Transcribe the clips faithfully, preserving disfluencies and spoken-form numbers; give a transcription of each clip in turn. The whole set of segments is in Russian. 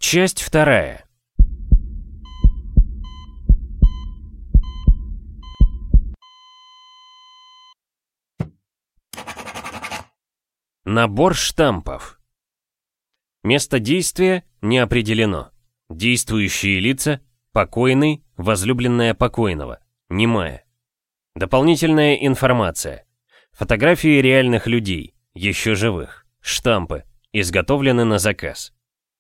Часть вторая. Набор штампов. Место действия не определено. Действующие лица – покойный, возлюбленная покойного, немая. Дополнительная информация. Фотографии реальных людей, еще живых. Штампы, изготовлены на заказ.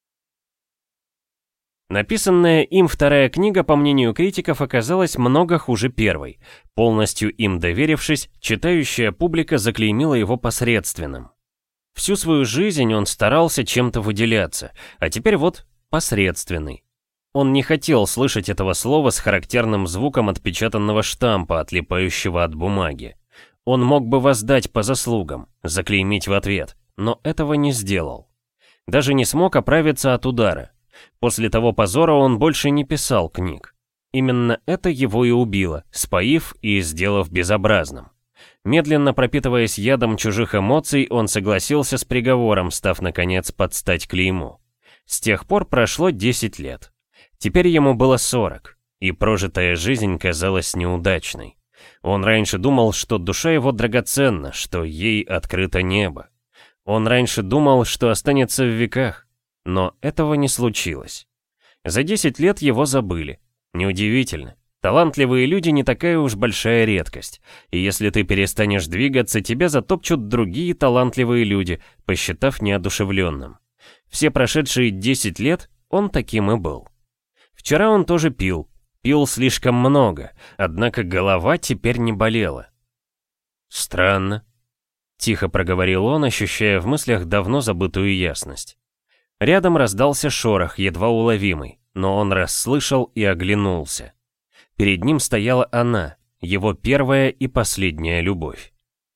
Написанная им вторая книга, по мнению критиков, оказалась много хуже первой. Полностью им доверившись, читающая публика заклеймила его посредственным. Всю свою жизнь он старался чем-то выделяться, а теперь вот посредственный. Он не хотел слышать этого слова с характерным звуком отпечатанного штампа, отлипающего от бумаги. Он мог бы воздать по заслугам, заклеймить в ответ, но этого не сделал. Даже не смог оправиться от удара. После того позора он больше не писал книг. Именно это его и убило, споив и сделав безобразным. Медленно пропитываясь ядом чужих эмоций, он согласился с приговором, став, наконец, под стать клейму. С тех пор прошло десять лет. Теперь ему было сорок, и прожитая жизнь казалась неудачной. Он раньше думал, что душа его драгоценна, что ей открыто небо. Он раньше думал, что останется в веках, но этого не случилось. За десять лет его забыли. Неудивительно. Талантливые люди не такая уж большая редкость, и если ты перестанешь двигаться, тебя затопчут другие талантливые люди, посчитав неодушевленным. Все прошедшие десять лет он таким и был. Вчера он тоже пил, пил слишком много, однако голова теперь не болела. «Странно», — тихо проговорил он, ощущая в мыслях давно забытую ясность. Рядом раздался шорох, едва уловимый, но он расслышал и оглянулся. Перед ним стояла она, его первая и последняя любовь.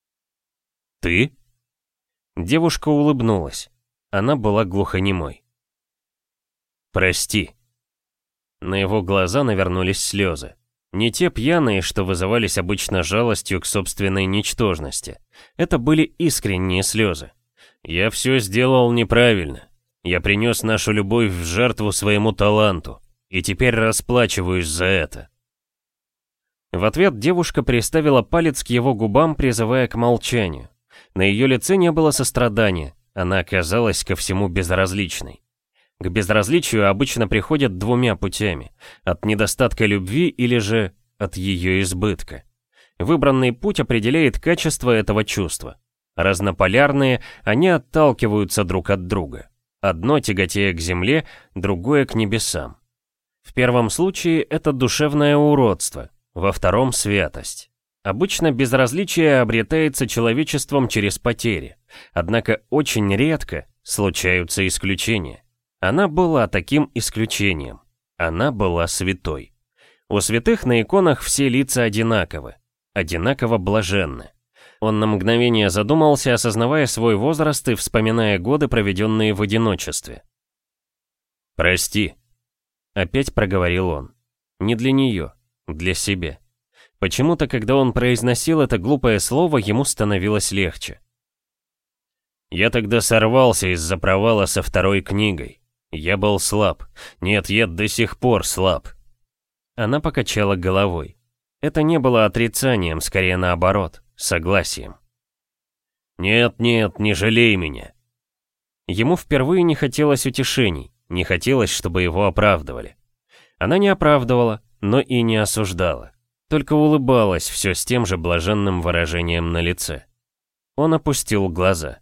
«Ты?» Девушка улыбнулась. Она была глухонемой. «Прости». На его глаза навернулись слезы. Не те пьяные, что вызывались обычно жалостью к собственной ничтожности. Это были искренние слезы. «Я все сделал неправильно. Я принес нашу любовь в жертву своему таланту, и теперь расплачиваюсь за это». В ответ девушка приставила палец к его губам, призывая к молчанию. На ее лице не было сострадания, она оказалась ко всему безразличной. К безразличию обычно приходят двумя путями: от недостатка любви или же от ее избытка. Выбранный путь определяет качество этого чувства. Разнополярные, они отталкиваются друг от друга. Одно тяготея к земле, другое к небесам. В первом случае это душевное уродство, во втором — святость. Обычно безразличие обретается человечеством через потери, однако очень редко случаются исключения. Она была таким исключением. Она была святой. У святых на иконах все лица одинаковы, одинаково блаженны. Он на мгновение задумался, осознавая свой возраст и вспоминая годы, проведенные в одиночестве. «Прости», — опять проговорил он. Не для нее, для себя. Почему-то, когда он произносил это глупое слово, ему становилось легче. «Я тогда сорвался из-за провала со второй книгой. Я был слаб. Нет, я до сих пор слаб». Она покачала головой. Это не было отрицанием, скорее наоборот, согласием. «Нет, нет, не жалей меня». Ему впервые не хотелось утешений, не хотелось, чтобы его оправдывали. Она не оправдывала, но и не осуждала. Только улыбалась все с тем же блаженным выражением на лице. Он опустил глаза.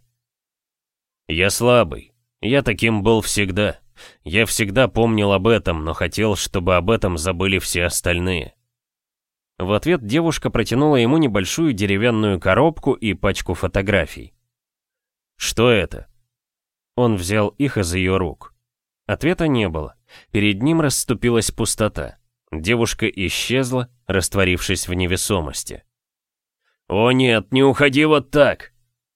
«Я слабый. Я таким был всегда. Я всегда помнил об этом, но хотел, чтобы об этом забыли все остальные». В ответ девушка протянула ему небольшую деревянную коробку и пачку фотографий. «Что это?» Он взял их из ее рук. Ответа не было. Перед ним расступилась пустота. Девушка исчезла, растворившись в невесомости. «О нет, не уходи вот так!»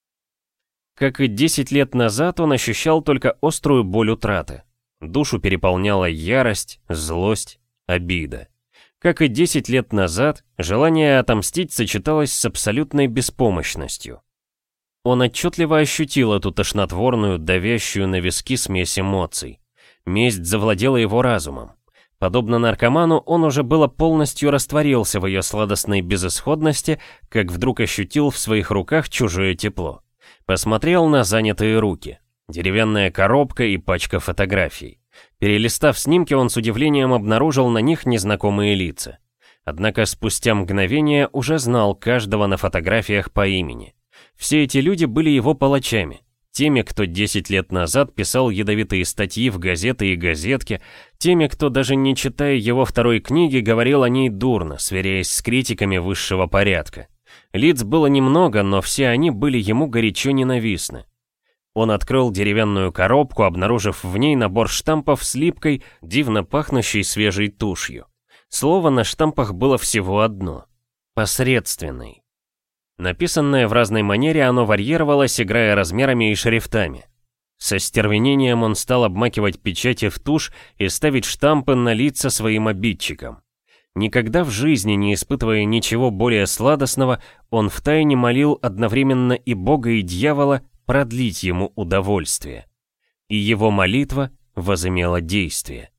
Как и десять лет назад, он ощущал только острую боль утраты. Душу переполняла ярость, злость, обида. Как и десять лет назад, желание отомстить сочеталось с абсолютной беспомощностью. Он отчетливо ощутил эту тошнотворную, давящую на виски смесь эмоций. Месть завладела его разумом. Подобно наркоману, он уже было полностью растворился в ее сладостной безысходности, как вдруг ощутил в своих руках чужое тепло. Посмотрел на занятые руки. Деревянная коробка и пачка фотографий. Перелистав снимки, он с удивлением обнаружил на них незнакомые лица. Однако спустя мгновение уже знал каждого на фотографиях по имени. Все эти люди были его палачами. Теми, кто десять лет назад писал ядовитые статьи в газеты и газетки, теми, кто, даже не читая его второй книги, говорил о ней дурно, сверяясь с критиками высшего порядка. Лиц было немного, но все они были ему горячо ненавистны. Он открыл деревянную коробку, обнаружив в ней набор штампов с липкой, дивно пахнущей свежей тушью. Слово на штампах было всего одно — «посредственный». Написанное в разной манере, оно варьировалось, играя размерами и шрифтами. Со стервенением он стал обмакивать печати в тушь и ставить штампы на лица своим обидчикам. Никогда в жизни не испытывая ничего более сладостного, он втайне молил одновременно и Бога, и дьявола продлить ему удовольствие. И его молитва возымела действие.